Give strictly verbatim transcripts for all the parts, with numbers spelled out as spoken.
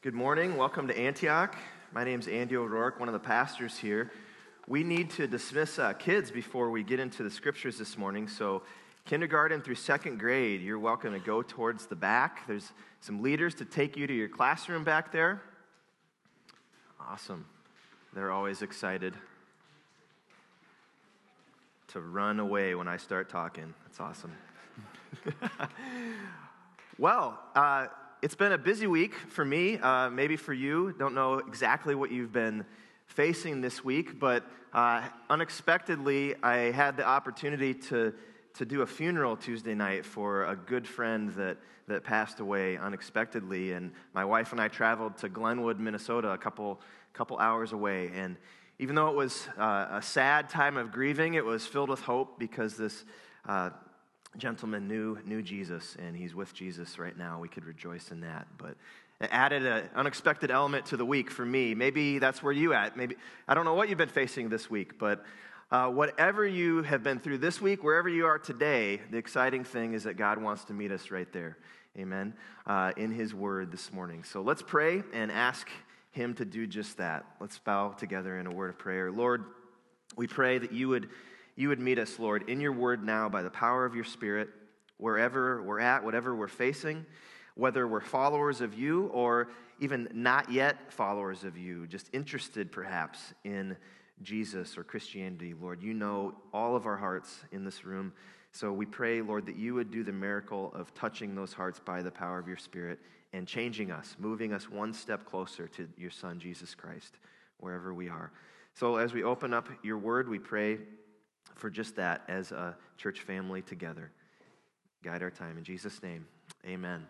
Good morning. Welcome to Antioch. My name's Andy O'Rourke, one of the pastors here. We need to dismiss uh, kids before we get into the scriptures this morning. So kindergarten through second grade, you're welcome to go towards the back. There's some leaders to take you to your classroom back there. Awesome. They're always excited to run away when I start talking. That's awesome. Well, uh, it's been a busy week for me, uh, maybe for you. Don't know exactly what you've been facing this week, but uh, unexpectedly, I had the opportunity to to do a funeral Tuesday night for a good friend that, that passed away unexpectedly, and my wife and I traveled to Glenwood, Minnesota, a couple couple hours away, and even though it was uh, a sad time of grieving, it was filled with hope because this uh, gentleman knew knew Jesus, and he's with Jesus right now. We could rejoice in that. But it added an unexpected element to the week for me. Maybe that's where you at. Maybe I don't know what you've been facing this week, but uh, whatever you have been through this week, wherever you are today, the exciting thing is that God wants to meet us right there. Amen. Uh, in His Word this morning. So let's pray and ask Him to do just that. Let's bow together in a word of prayer. Lord, we pray that you would You would meet us, Lord, in your word now by the power of your Spirit, wherever we're at, whatever we're facing, whether we're followers of you or even not yet followers of you, just interested perhaps in Jesus or Christianity, Lord. You know all of our hearts in this room. So we pray, Lord, that you would do the miracle of touching those hearts by the power of your Spirit and changing us, moving us one step closer to your Son, Jesus Christ, wherever we are. So as we open up your word, we pray for just that as a church family together. Guide our time. In Jesus' name, amen.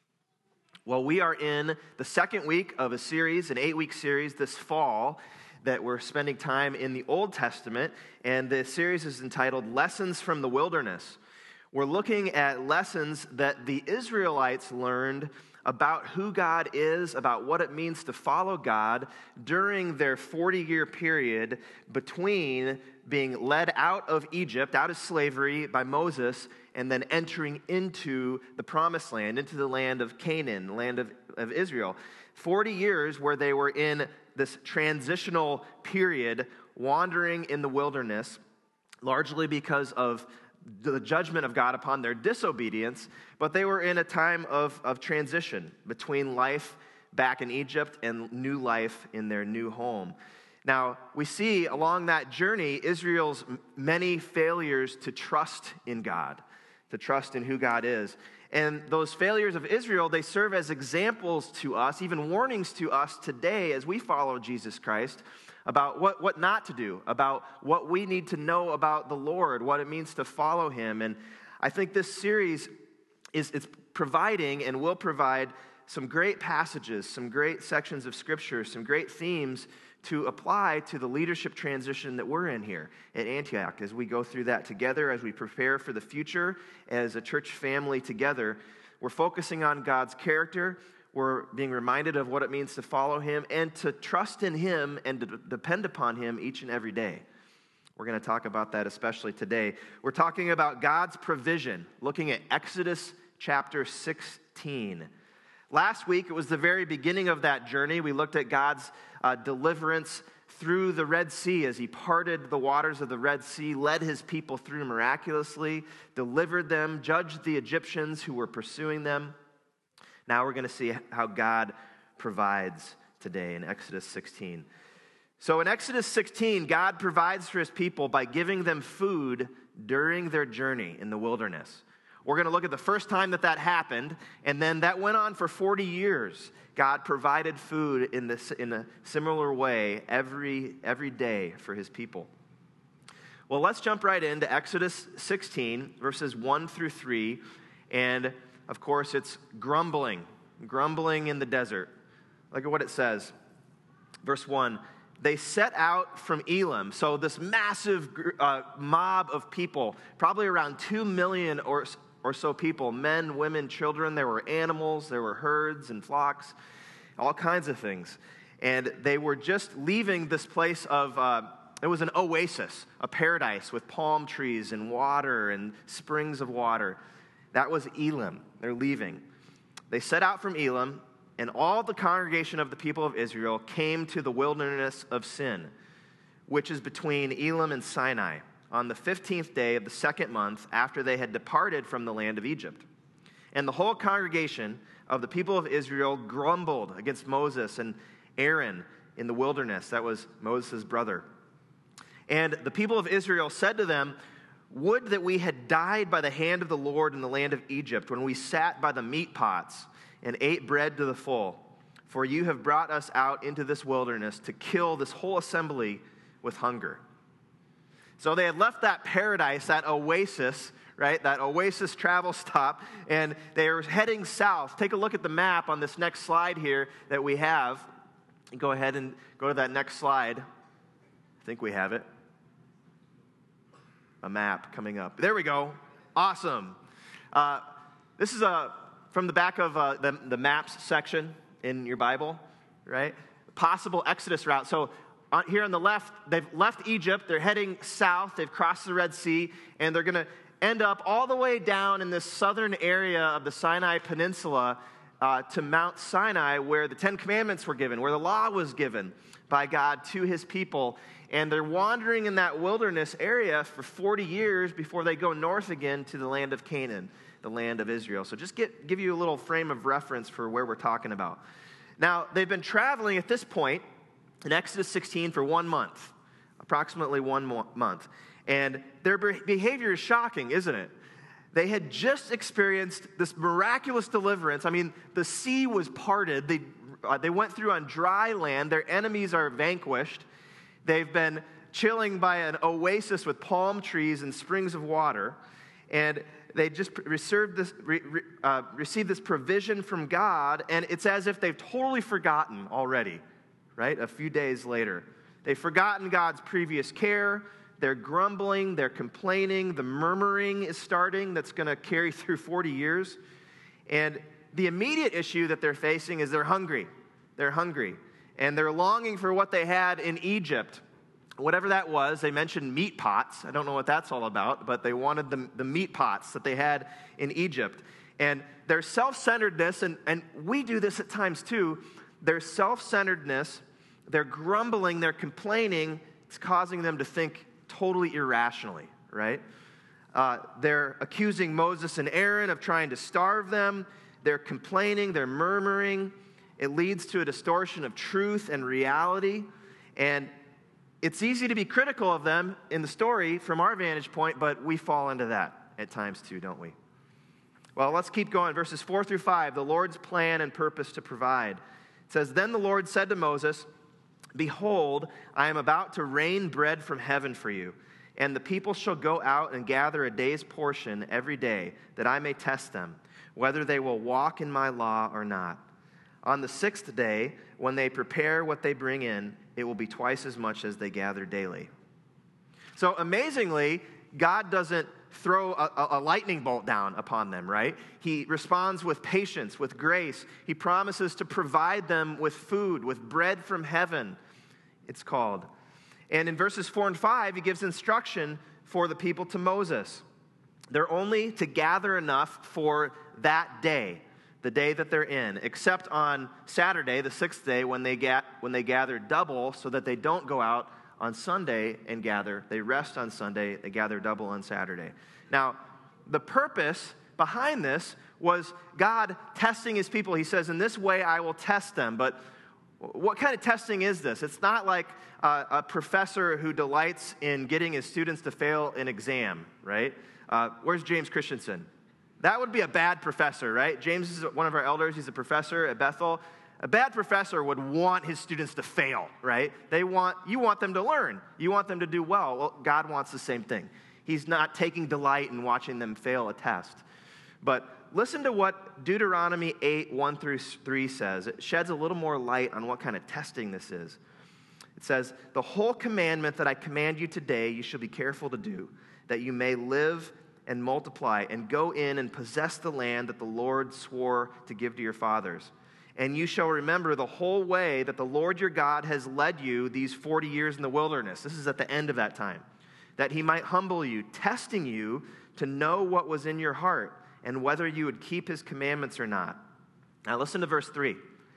Well, we are in the second week of a series, an eight-week series this fall that we're spending time in the Old Testament, and the series is entitled Lessons from the Wilderness. We're looking at lessons that the Israelites learned about who God is, about what it means to follow God during their forty-year period between being led out of Egypt, out of slavery by Moses, and then entering into the promised land, into the land of Canaan, the land of, of Israel. forty years where they were in this transitional period, wandering in the wilderness, largely because of the judgment of God upon their disobedience, but they were in a time of, of transition between life back in Egypt and new life in their new home. Now, we see along that journey Israel's many failures to trust in God, to trust in who God is. And those failures of Israel, they serve as examples to us, even warnings to us today as we follow Jesus Christ, about what, what not to do, about what we need to know about the Lord, what it means to follow Him. And I think this series is it's providing and will provide some great passages, some great sections of Scripture, some great themes to apply to the leadership transition that we're in here at Antioch as we go through that together, as we prepare for the future as a church family together. We're focusing on God's character. We're being reminded of what it means to follow Him and to trust in Him and to depend upon Him each and every day. We're going to talk about that especially today. We're talking about God's provision, looking at Exodus chapter sixteen. Last week, it was the very beginning of that journey. We looked at God's uh, deliverance through the Red Sea as He parted the waters of the Red Sea, led His people through miraculously, delivered them, judged the Egyptians who were pursuing them. Now we're going to see how God provides today in Exodus sixteen. So in Exodus sixteen, God provides for His people by giving them food during their journey in the wilderness. We're going to look at the first time that that happened, and then that went on for forty years. God provided food in this in a similar way every every day for His people. Well, let's jump right into Exodus sixteen, verses one through three, and of course, it's grumbling, grumbling in the desert. Look at what it says. Verse one, they set out from Elim. So this massive uh, mob of people, probably around two million or, or so people, men, women, children. There were animals, there were herds and flocks, all kinds of things. And they were just leaving this place of, uh, it was an oasis, a paradise with palm trees and water and springs of water. That was Elim. They're leaving. They set out from Elim, And all the congregation of the people of Israel came to the wilderness of Sin, which is between Elim and Sinai, on the fifteenth day of the second month after they had departed from the land of Egypt. And the whole congregation of the people of Israel grumbled against Moses and Aaron in the wilderness. That was Moses' brother. And the people of Israel said to them, "Would that we had died by the hand of the Lord in the land of Egypt, when we sat by the meat pots and ate bread to the full. For you have brought us out into this wilderness to kill this whole assembly with hunger." So they had left that paradise, that oasis, right, that oasis travel stop, and they were heading south. Take a look at the map on this next slide here that we have. Go ahead and go to that next slide. I think we have it. A map coming up. There we go. Awesome. Uh, this is a, from the back of uh, the, the maps section in your Bible, right? Possible Exodus route. So on, here on the left, they've left Egypt. They're heading south. They've crossed the Red Sea, and they're going to end up all the way down in this southern area of the Sinai Peninsula uh, to Mount Sinai, where the Ten Commandments were given, where the law was given by God to his people. And they're wandering in that wilderness area for forty years before they go north again to the land of Canaan, the land of Israel. So just get, give you a little frame of reference for where we're talking about. Now, they've been traveling at this point in Exodus sixteen for one month, approximately one mo- month. And their behavior is shocking, isn't it? They had just experienced this miraculous deliverance. I mean, the sea was parted. They, uh, they went through on dry land. Their enemies are vanquished. They've been chilling by an oasis with palm trees and springs of water. And they just received this, re, uh, received this provision from God. And it's as if they've totally forgotten already, right? A few days later. They've forgotten God's previous care. They're grumbling, they're complaining, the murmuring is starting that's going to carry through forty years. And the immediate issue that they're facing is they're hungry. They're hungry. And they're longing for what they had in Egypt. Whatever that was, they mentioned meat pots. I don't know what that's all about, but they wanted the, the meat pots that they had in Egypt. And their self-centeredness, and, and we do this at times too, their self-centeredness, their grumbling, their complaining, it's causing them to think totally irrationally, right? Uh, they're accusing Moses and Aaron of trying to starve them. They're complaining, they're murmuring. It leads to a distortion of truth and reality. And it's easy to be critical of them in the story from our vantage point, but we fall into that at times too, don't we? Well, let's keep going. Verses four through five, the Lord's plan and purpose to provide. It says, "Then the Lord said to Moses, 'Behold, I am about to rain bread from heaven for you, and the people shall go out and gather a day's portion every day, that I may test them, whether they will walk in my law or not. On the sixth day, when they prepare what they bring in, it will be twice as much as they gather daily.'" So amazingly, God doesn't throw a, a lightning bolt down upon them, right? He responds with patience, with grace. He promises to provide them with food, with bread from heaven, it's called. And in verses four and five, he gives instruction for the people to Moses. They're only to gather enough for that day, the day that they're in, except on Saturday, the sixth day, when they get when they gather double, so that they don't go out on Sunday and gather. They rest on Sunday, they gather double on Saturday. Now, the purpose behind this was God testing his people. He says, "In this way I will test them." But what kind of testing is this? It's not like uh, a professor who delights in getting his students to fail an exam, right? Uh, where's James Christensen? That would be a bad professor, right? James is one of our elders. He's a professor at Bethel. A bad professor would want his students to fail, right? They want, you want them to learn. You want them to do well. Well, God wants the same thing. He's not taking delight in watching them fail a test. But listen to what Deuteronomy eight, one through three says. It sheds a little more light on what kind of testing this is. It says, "The whole commandment that I command you today, you shall be careful to do, that you may live and multiply and go in and possess the land that the Lord swore to give to your fathers. And you shall remember the whole way that the Lord your God has led you these forty years in the wilderness." This is at the end of that time. "That he might humble you, testing you to know what was in your heart, and whether you would keep his commandments or not." Now listen to verse three.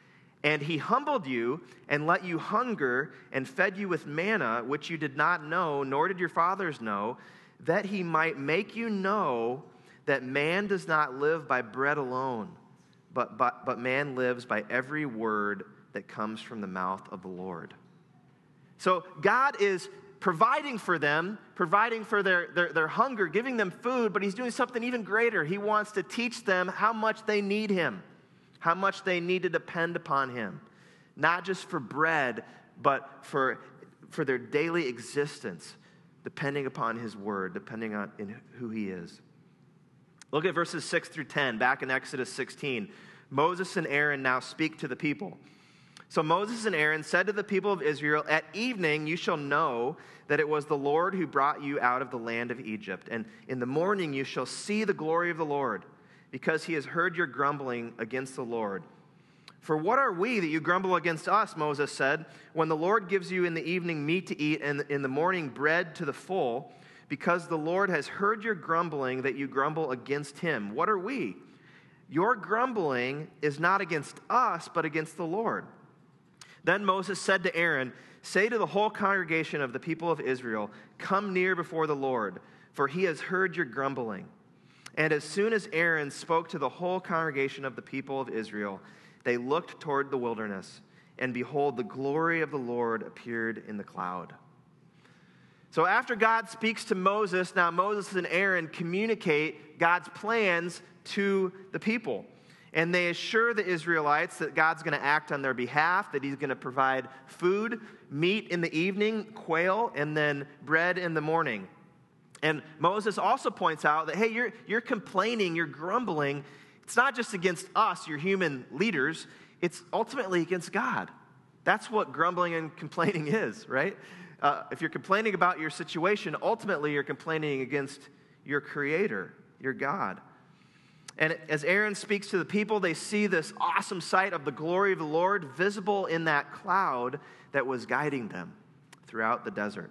And he humbled you and let you hunger and fed you with manna, which you did not know, nor did your fathers know, that he might make you know that man does not live by bread alone, but, but, but man lives by every word that comes from the mouth of the Lord. So God is providing for them, providing for their, their, their hunger, giving them food, but he's doing something even greater. He wants to teach them how much they need him, how much they need to depend upon him, not just for bread, but for, for their daily existence, depending upon his word, depending on in who he is. Look at verses six through ten, back in Exodus sixteen. Moses and Aaron now speak to the people. So Moses and Aaron said to the people of Israel, "At evening you shall know that it was the Lord who brought you out of the land of Egypt. And in the morning you shall see the glory of the Lord, because he has heard your grumbling against the Lord. For what are we that you grumble against us," Moses said, "when the Lord gives you in the evening meat to eat and in the morning bread to the full? Because the Lord has heard your grumbling that you grumble against him. What are we? Your grumbling is not against us, but against the Lord." Then Moses said to Aaron, "Say to the whole congregation of the people of Israel, 'Come near before the Lord, for he has heard your grumbling.'" And as soon as Aaron spoke to the whole congregation of the people of Israel, they looked toward the wilderness, and behold, the glory of the Lord appeared in the cloud. So after God speaks to Moses, now Moses and Aaron communicate God's plans to the people. And they assure the Israelites that God's going to act on their behalf, that he's going to provide food, meat in the evening, quail, and then bread in the morning. And Moses also points out that, hey, you're, you're complaining, you're grumbling. It's not just against us, your human leaders. It's ultimately against God. That's what grumbling and complaining is, right? Uh, if you're complaining about your situation, ultimately you're complaining against your Creator, your God. And as Aaron speaks to the people, they see this awesome sight of the glory of the Lord visible in that cloud that was guiding them throughout the desert.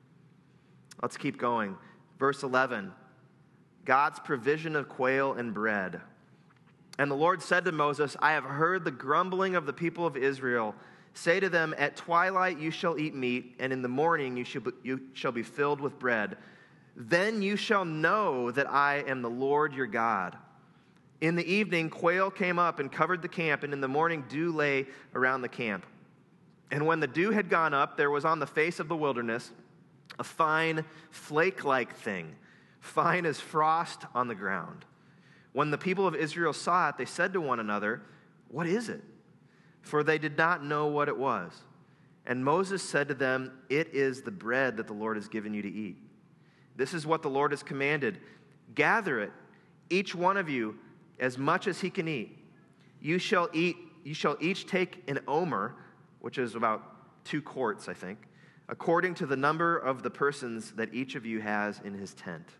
Let's keep going. Verse eleven, God's provision of quail and bread. "And the Lord said to Moses, 'I have heard the grumbling of the people of Israel. Say to them, at twilight you shall eat meat, and in the morning you shall be, you shall be filled with bread. Then you shall know that I am the Lord your God.' In the evening, quail came up and covered the camp, and in the morning dew lay around the camp. And when the dew had gone up, there was on the face of the wilderness a fine flake-like thing, fine as frost on the ground. When the people of Israel saw it, they said to one another, 'What is it?' For they did not know what it was. And Moses said to them, 'It is the bread that the Lord has given you to eat. This is what the Lord has commanded. Gather it, each one of you, as much as he can eat. You shall eat. You shall each take an omer,'" which is about two quarts, I think, "according to the number of the persons that each of you has in his tent."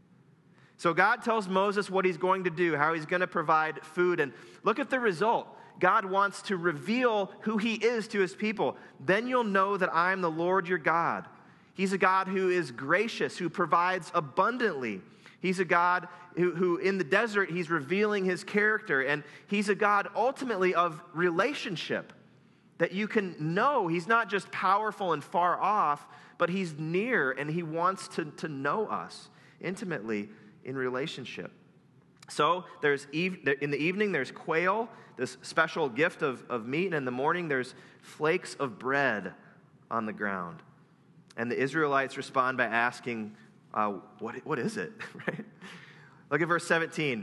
So God tells Moses what he's going to do, how he's going to provide food. And look at the result. God wants to reveal who he is to his people. "Then you'll know that I'm the Lord your God." He's a God who is gracious, who provides abundantly. He's a God who, who in the desert, he's revealing his character. And he's a God ultimately of relationship that you can know. He's not just powerful and far off, but he's near and he wants to, to know us intimately in relationship. So there's eve, in the evening, there's quail, this special gift of, of meat. And in the morning, there's flakes of bread on the ground. And the Israelites respond by asking, uh, what, what is it? Right? Look at verse seventeen.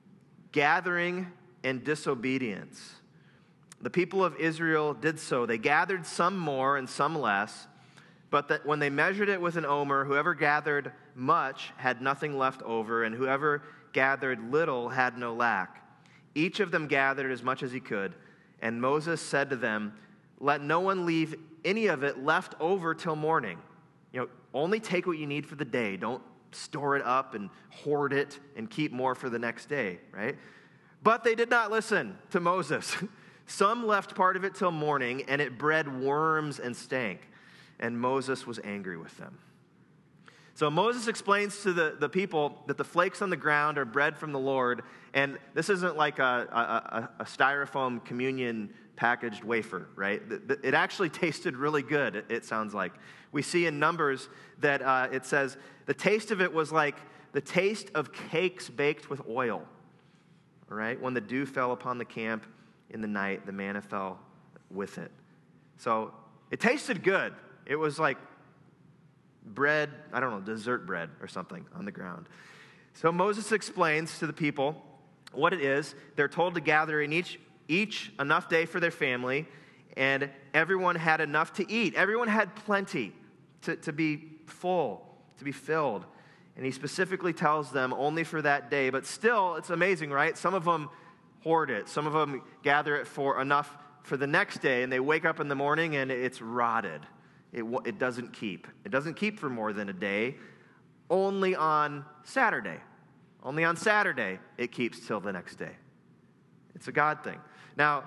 "Gathering and disobedience. The people of Israel did so. They gathered some more and some less, but that when they measured it with an omer, whoever gathered much had nothing left over, and whoever gathered little had no lack. Each of them gathered as much as he could. And Moses said to them, 'Let no one leave any of it left over till morning.'" You know, only take what you need for the day. Don't store it up and hoard it and keep more for the next day, right? But they did not listen to Moses. Some left part of it till morning, and it bred worms and stank. And Moses was angry with them. So Moses explains to the, the people that the flakes on the ground are bread from the Lord. And this isn't like a, a, a styrofoam communion packaged wafer, right? It actually tasted really good, it sounds like. We see in Numbers that uh, it says, the taste of it was like the taste of cakes baked with oil, all right? When the dew fell upon the camp in the night, the manna fell with it. So it tasted good. It was like bread, I don't know, dessert bread or something on the ground. So Moses explains to the people what it is. They're told to gather in each each enough day for their family, and everyone had enough to eat. Everyone had plenty to, to be full, to be filled. And he specifically tells them only for that day. But still, it's amazing, right? Some of them hoard it. Some of them gather it for enough for the next day, and they wake up in the morning and it's rotted. It, it doesn't keep. It doesn't keep for more than a day. Only on Saturday. Only on Saturday it keeps till the next day. It's a God thing. Now,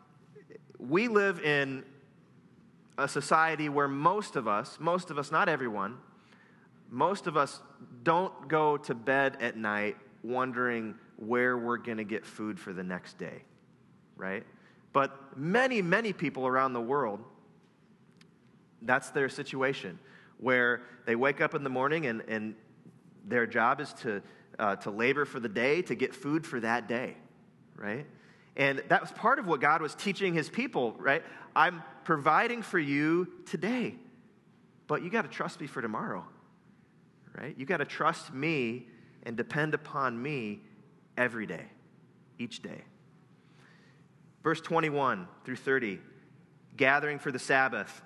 we live in a society where most of us, most of us, not everyone, most of us don't go to bed at night wondering where we're going to get food for the next day, right? But many, many people around the world, that's their situation, where they wake up in the morning and, and their job is to uh, to labor for the day, to get food for that day, right? And that was part of what God was teaching his people, right? I'm providing for you today, but you got to trust me for tomorrow, right? You got to trust me and depend upon me every day, each day. Verse twenty-one through thirty, gathering for the Sabbath.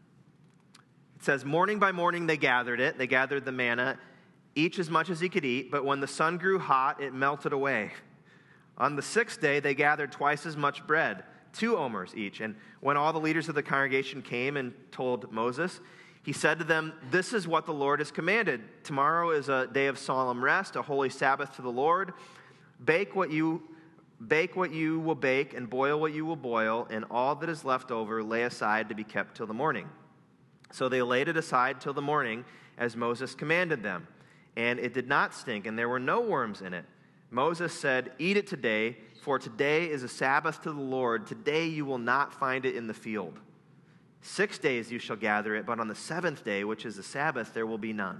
It says, morning by morning they gathered it. They gathered the manna, each as much as he could eat, but when the sun grew hot, it melted away. On the sixth day, they gathered twice as much bread, two omers each. And when all the leaders of the congregation came and told Moses, he said to them, this is what the Lord has commanded. Tomorrow is a day of solemn rest, a holy Sabbath to the Lord. Bake what you bake what you will bake, and boil what you will boil, and all that is left over lay aside to be kept till the morning. So they laid it aside till the morning, as Moses commanded them. And it did not stink, and there were no worms in it. Moses said, eat it today, for today is a Sabbath to the Lord. Today you will not find it in the field. Six days you shall gather it, but on the seventh day, which is the Sabbath, there will be none.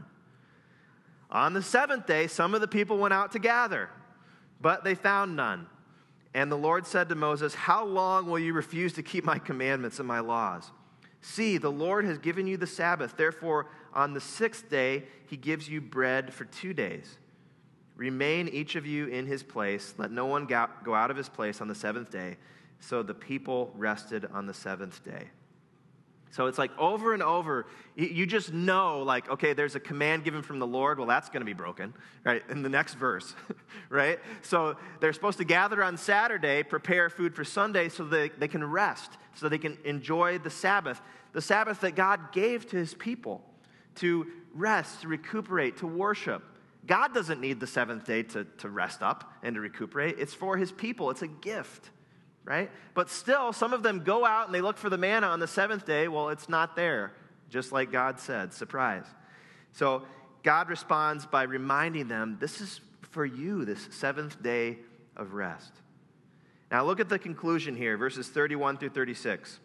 On the seventh day, some of the people went out to gather, but they found none. And the Lord said to Moses, how long will you refuse to keep my commandments and my laws? See, the Lord has given you the Sabbath. Therefore, on the sixth day, he gives you bread for two days. Remain each of you in his place. Let no one go out of his place on the seventh day. So the people rested on the seventh day. So it's like over and over, you just know, like, okay, there's a command given from the Lord. Well, that's going to be broken, right, in the next verse, right? So they're supposed to gather on Saturday, prepare food for Sunday so they, they can rest, so they can enjoy the Sabbath, the Sabbath that God gave to his people to rest, to recuperate, to worship. God doesn't need the seventh day to, to rest up and to recuperate. It's for his people. It's a gift, right? But still, some of them go out and they look for the manna on the seventh day. Well, it's not there, just like God said. Surprise. So God responds by reminding them, this is for you, this seventh day of rest. Now look at the conclusion here, verses thirty-one through thirty-six.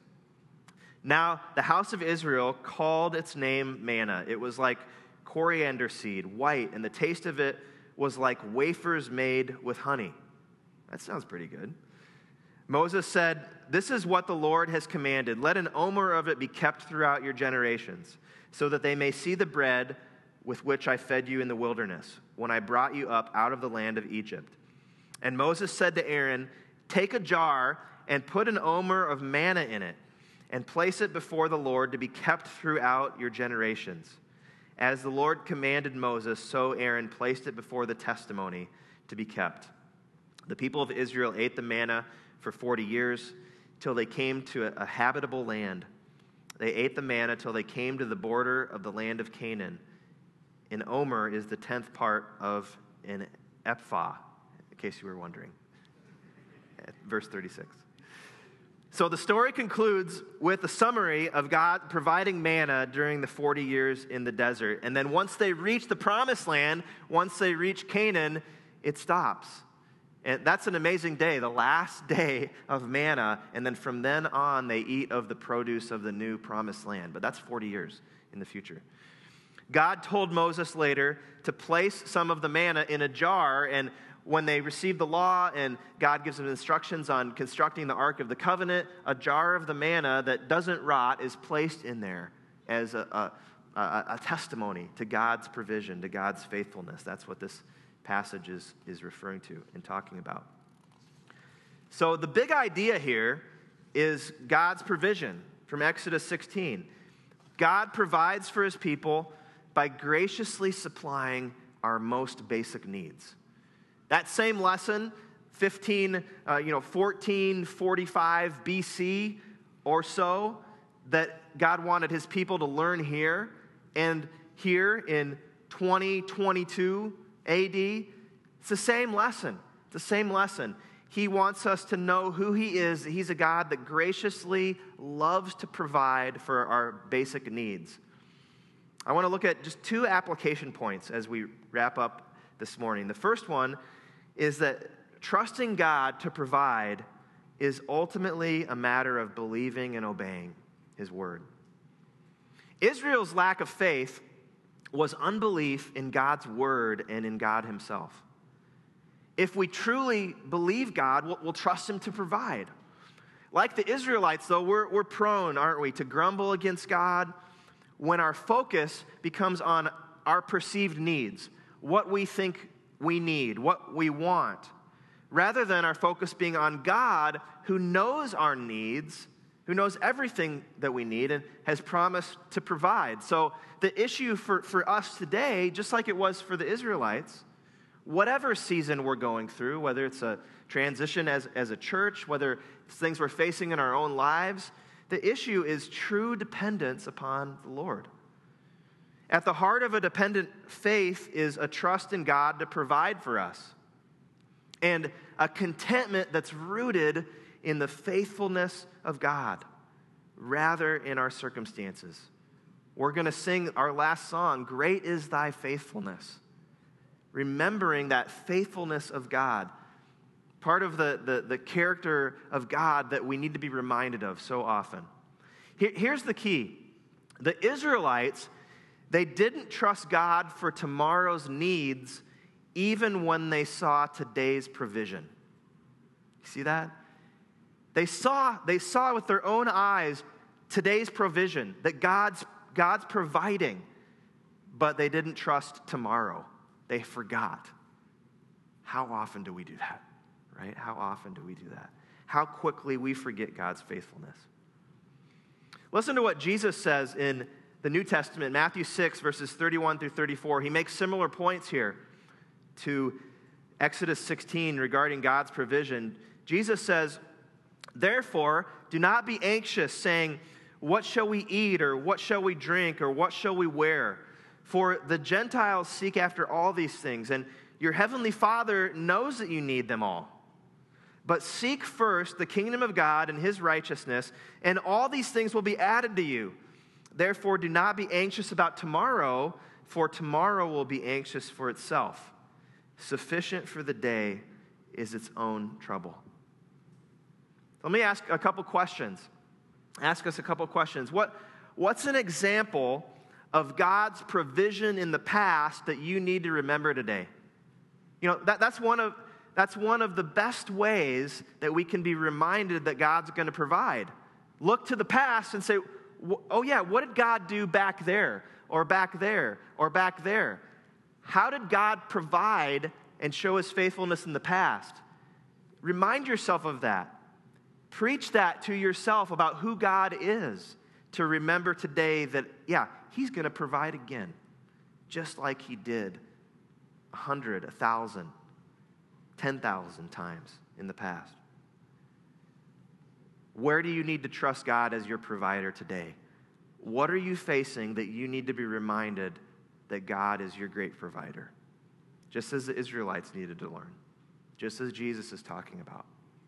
Now the house of Israel called its name manna. It was like coriander seed, white, and the taste of it was like wafers made with honey. That sounds pretty good. Moses said, this is what the Lord has commanded. Let an omer of it be kept throughout your generations, so that they may see the bread with which I fed you in the wilderness, when I brought you up out of the land of Egypt. And Moses said to Aaron, take a jar and put an omer of manna in it, and place it before the Lord to be kept throughout your generations. As the Lord commanded Moses, so Aaron placed it before the testimony to be kept. The people of Israel ate the manna for forty years, till they came to a, a habitable land. They ate the manna till they came to the border of the land of Canaan. An omer is the tenth part of an ephah, in case you were wondering. Verse thirty-six. So the story concludes with a summary of God providing manna during the forty years in the desert. And then once they reach the promised land, once they reach Canaan, it stops. And that's an amazing day, the last day of manna, and then from then on they eat of the produce of the new promised land. But that's forty years in the future. God told Moses later to place some of the manna in a jar, and when they receive the law and God gives them instructions on constructing the Ark of the Covenant, a jar of the manna that doesn't rot is placed in there as a, a, a, a testimony to God's provision, to God's faithfulness. That's what this passage is, is referring to and talking about. So the big idea here is God's provision from Exodus sixteen. God provides for his people by graciously supplying our most basic needs. That same lesson, fifteen, uh, you know, fourteen forty-five B C or so, that God wanted his people to learn here, and here in twenty twenty-two A D, it's the same lesson. It's the same lesson. He wants us to know who he is, that he's a God that graciously loves to provide for our basic needs. I want to look at just two application points as we wrap up this morning. The first one is that trusting God to provide is ultimately a matter of believing and obeying his word. Israel's lack of faith was unbelief in God's word and in God himself. If we truly believe God, we'll, we'll trust him to provide. Like the Israelites, though, we're, we're prone, aren't we, to grumble against God when our focus becomes on our perceived needs, what we think we need, what we want, rather than our focus being on God, who knows our needs, who knows everything that we need and has promised to provide. So the issue for, for us today, just like it was for the Israelites, whatever season we're going through, whether it's a transition as, as a church, whether it's things we're facing in our own lives, the issue is true dependence upon the Lord. At the heart of a dependent faith is a trust in God to provide for us, and a contentment that's rooted in the faithfulness of God rather in our circumstances. We're going to sing our last song, "Great is Thy Faithfulness," remembering that faithfulness of God, part of the, the, the character of God that we need to be reminded of so often. Here, here's the key. The Israelites, they didn't trust God for tomorrow's needs even when they saw today's provision. You see that? They saw, they saw with their own eyes today's provision, that God's, God's providing, but they didn't trust tomorrow. They forgot. How often do we do that, right? How often do we do that? How quickly we forget God's faithfulness. Listen to what Jesus says in the New Testament, Matthew six, verses thirty-one through thirty-four. He makes similar points here to Exodus sixteen regarding God's provision. Jesus says, "Therefore, do not be anxious, saying, 'What shall we eat?' or 'What shall we drink?' or 'What shall we wear?' For the Gentiles seek after all these things, and your heavenly Father knows that you need them all. But seek first the kingdom of God and his righteousness, and all these things will be added to you. Therefore, do not be anxious about tomorrow, for tomorrow will be anxious for itself. Sufficient for the day is its own trouble." Let me ask a couple questions. Ask us a couple questions. What, what's an example of God's provision in the past that you need to remember today? You know, that, that's one of that's one of the best ways that we can be reminded that God's going to provide. Look to the past and say, oh yeah, what did God do back there, or back there, or back there? How did God provide and show his faithfulness in the past? Remind yourself of that. Preach that to yourself about who God is, to remember today that, yeah, he's going to provide again, just like he did a hundred, a thousand, ten thousand times in the past. Where do you need to trust God as your provider today? What are you facing that you need to be reminded that God is your great provider? Just as the Israelites needed to learn, just as Jesus is talking about.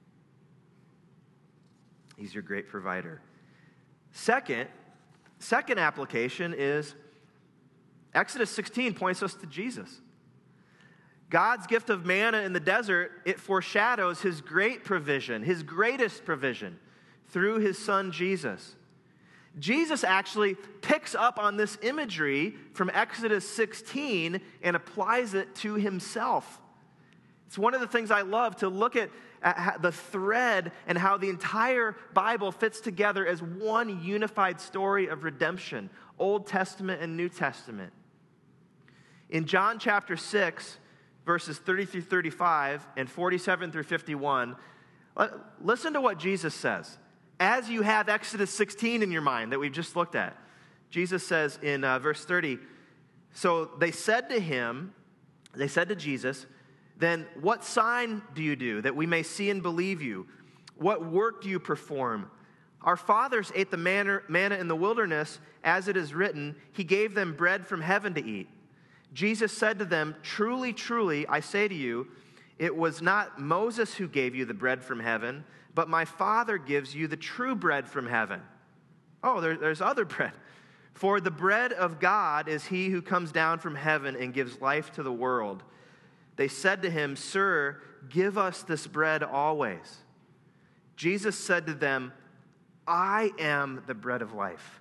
He's your great provider. Second, second application is Exodus sixteen points us to Jesus. God's gift of manna in the desert, it foreshadows his great provision, his greatest provision through his son Jesus. Jesus actually picks up on this imagery from Exodus sixteen and applies it to himself. It's one of the things I love to look at, at the thread and how the entire Bible fits together as one unified story of redemption, Old Testament and New Testament. In John chapter six, verses thirty through thirty-five and forty-seven through fifty-one, listen to what Jesus says. As you have Exodus sixteen in your mind that we've just looked at, Jesus says in uh, verse thirty, so they said to him, they said to Jesus, then what sign do you do that we may see and believe you? What work do you perform? Our fathers ate the manna, manna in the wilderness, as it is written, he gave them bread from heaven to eat. Jesus said to them, truly, truly, I say to you, it was not Moses who gave you the bread from heaven, but my Father gives you the true bread from heaven. Oh, there, there's other bread. For the bread of God is he who comes down from heaven and gives life to the world. They said to him, Sir, give us this bread always. Jesus said to them, I am the bread of life.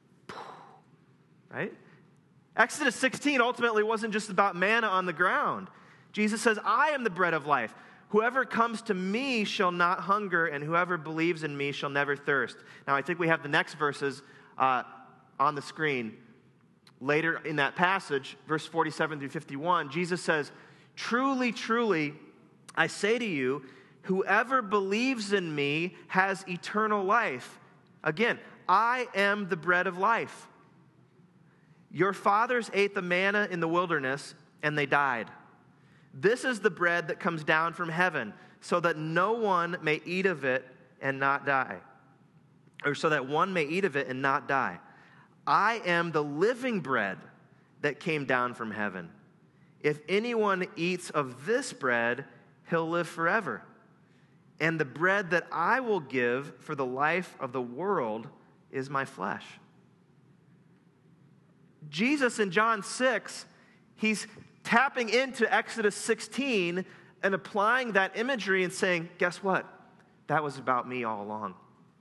Right? Exodus sixteen ultimately wasn't just about manna on the ground. Jesus says, I am the bread of life. Whoever comes to me shall not hunger, and whoever believes in me shall never thirst. Now, I think we have the next verses uh, on the screen. Later in that passage, verse forty-seven through fifty-one, Jesus says, truly, truly, I say to you, whoever believes in me has eternal life. Again, I am the bread of life. Your fathers ate the manna in the wilderness, and they died. This is the bread that comes down from heaven, so that no one may eat of it and not die. Or so that one may eat of it and not die. I am the living bread that came down from heaven. If anyone eats of this bread, he'll live forever. And the bread that I will give for the life of the world is my flesh. Jesus in John six, he's tapping into Exodus sixteen and applying that imagery and saying, guess what? That was about me all along.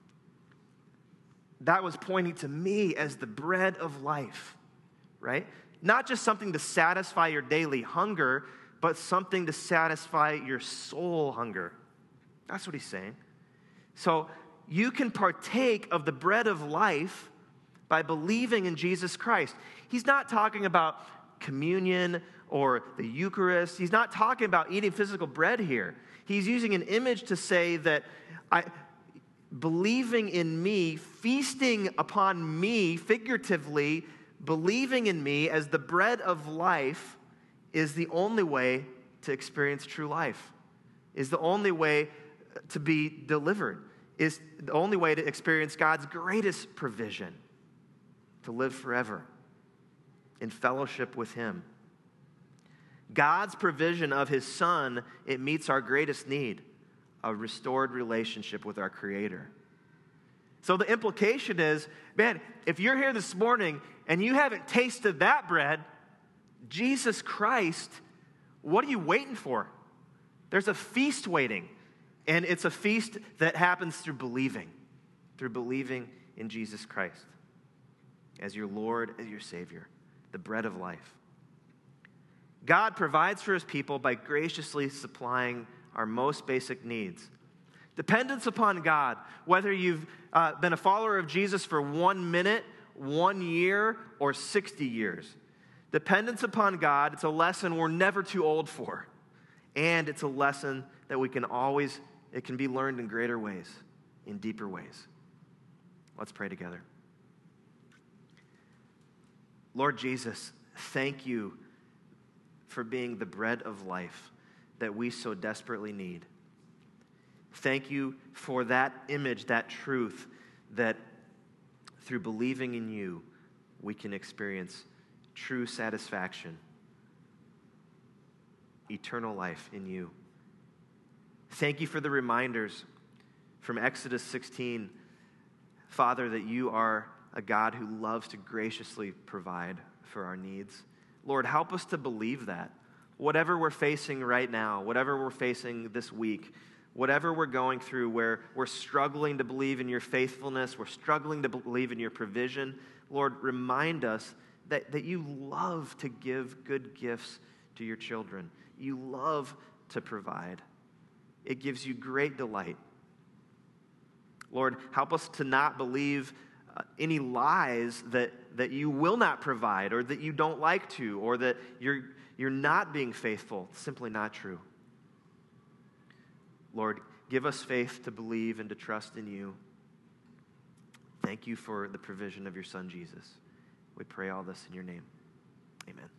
That was pointing to me as the bread of life, right? Not just something to satisfy your daily hunger, but something to satisfy your soul hunger. That's what he's saying. So you can partake of the bread of life by believing in Jesus Christ. He's not talking about communion or the Eucharist. He's not talking about eating physical bread here. He's using an image to say that I, believing in me, feasting upon me, figuratively, believing in me as the bread of life is the only way to experience true life, is the only way to be delivered, is the only way to experience God's greatest provision, to live forever in fellowship with him. God's provision of his Son, it meets our greatest need, a restored relationship with our Creator. So the implication is, man, if you're here this morning and you haven't tasted that bread, Jesus Christ, what are you waiting for? There's a feast waiting, and it's a feast that happens through believing, through believing in Jesus Christ as your Lord, as your Savior, the bread of life. God provides for his people by graciously supplying our most basic needs. Dependence upon God, whether you've uh, been a follower of Jesus for one minute, one year, or sixty years. Dependence upon God, it's a lesson we're never too old for. And it's a lesson that we can always, it can be learned in greater ways, in deeper ways. Let's pray together. Lord Jesus, thank you for being the bread of life that we so desperately need. Thank you for that image, that truth, that through believing in you, we can experience true satisfaction, eternal life in you. Thank you for the reminders from Exodus sixteen, Father, that you are a God who loves to graciously provide for our needs. Lord, help us to believe that. whatever we're facing right now, whatever we're facing this week, whatever we're going through where we're struggling to believe in your faithfulness, we're struggling to believe in your provision, Lord, remind us that, that you love to give good gifts to your children. You love to provide. It gives you great delight. Lord, help us to not believe uh, any lies that, that you will not provide or that you don't like to or that you're, you're not being faithful. It's simply not true. Lord, give us faith to believe and to trust in you. Thank you for the provision of your Son, Jesus. We pray all this in your name. Amen.